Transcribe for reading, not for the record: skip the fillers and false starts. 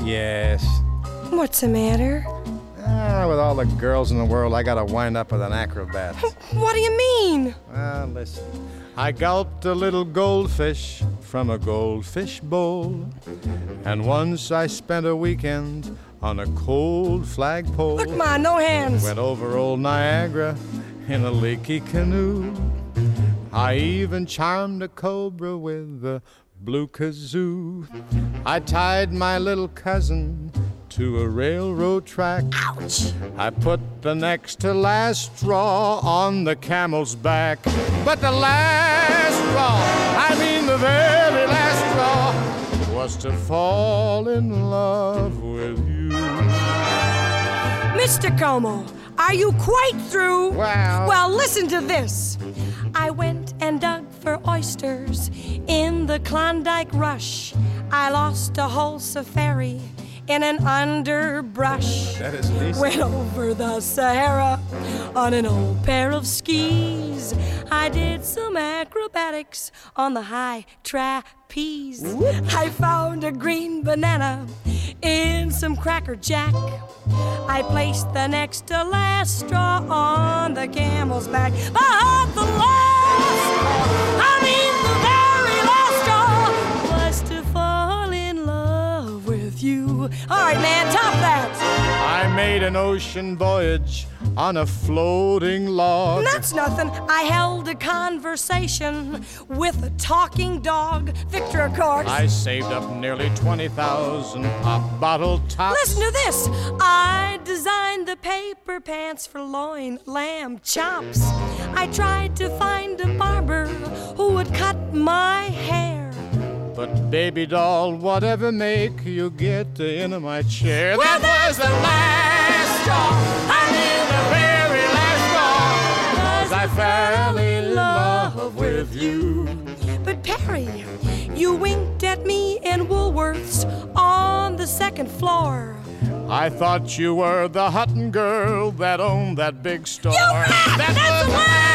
Yes. What's the matter? With all the girls in the world, I gotta wind up with an acrobat. What do you mean? Well, listen. I gulped a little goldfish from a goldfish bowl. And once I spent a weekend on a cold flagpole. Look, Ma, no hands. Went over old Niagara in a leaky canoe. I even charmed a cobra with a blue kazoo. I tied my little cousin to a railroad track. Ouch! I put the next to last straw on the camel's back. But the last straw, I mean the very last straw, was to fall in love with you. Mr. Como, are you quite through? Well, listen to this. I went and dug for oysters in the Klondike Rush. I lost a whole safari in an underbrush. That is decent. Went over the Sahara on an old pair of skis. I did some acrobatics on the high trapeze. I found a green banana in some Cracker Jack. I placed the next to last straw on the camel's back. But the last straw, I mean the very last straw, was to fall in love with you. All right, man, top that. I made an ocean voyage on a floating log. That's nothing. I held a conversation with a talking dog. Victor, of course. I saved up nearly 20,000 pop bottle tops. Listen to this. I designed the paper pants for loin lamb chops. I tried to find a barber who would cut my hair. But baby doll, whatever make you get into my chair? Well, that was the last straw. I mean the very last straw. 'Cause I fell in love with you. But Perry, you winked at me in Woolworth's on the second floor. I thought you were the Hutton girl that owned that big store. You rat! That's the last